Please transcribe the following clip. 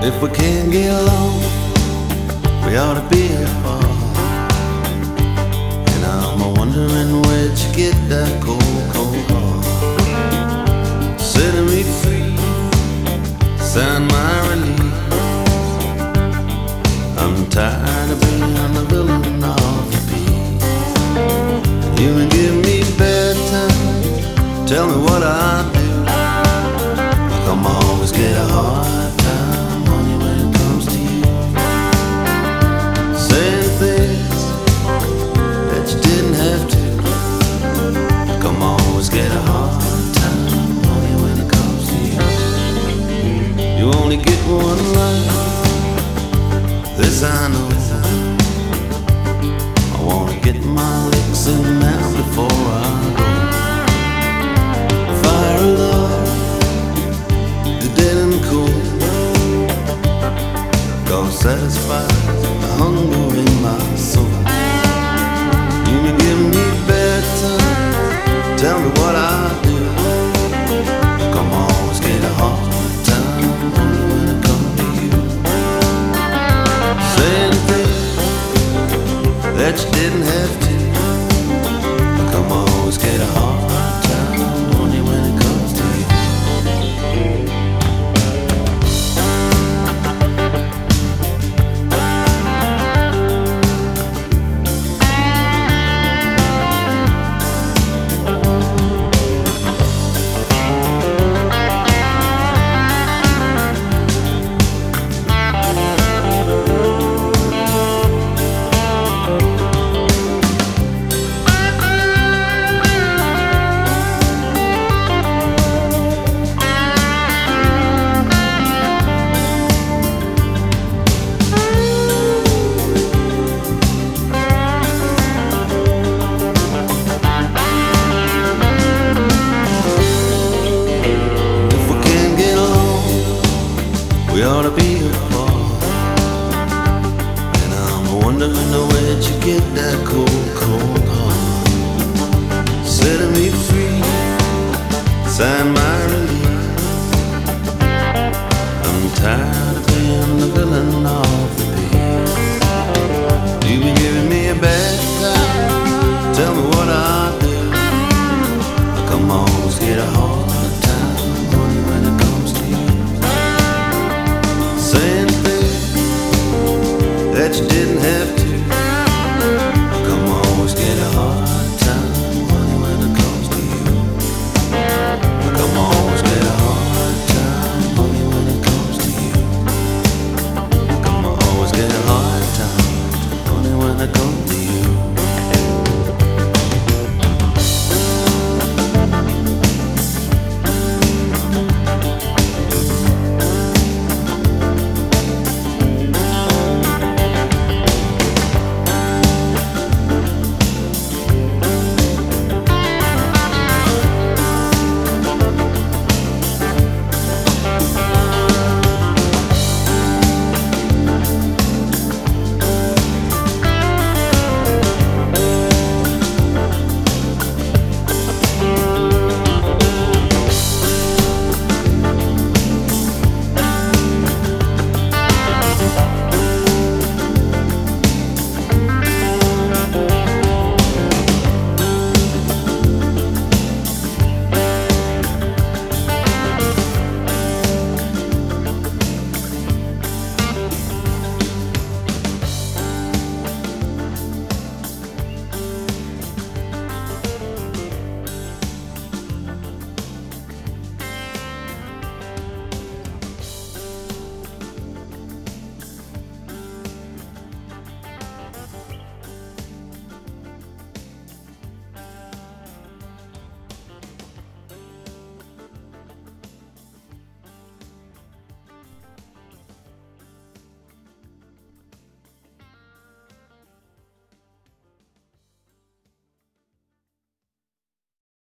If we can't get along, we ought to be apart. And I'm wondering where'd you get that cold, cold heart? Setting me free, sign my release. I'm tired of being the villain of the piece. You can give me bedtime, tell me what I do. Come always get a hard time, honey, when it comes to you. Saying things that you didn't have to. Come always get a hard time, honey, when it comes to you. You only get one life, this I know. I wanna get my licks in now before I go. Fire of love, the dead and cool, gonna satisfy the hunger in my soul. You can give me bedtime, tell me what I do. Come always get a hard time, honey, when it comes to you. Saying things that you didn't have to. Come always get a hard time, honey, when it comes to you. We ought to be apart. And I'm wondering where'd you get that cold, cold heart? Setting me free, sign my release. I'm tired of being the villain of the piece. You've been giving me a bad time, tell me what I do.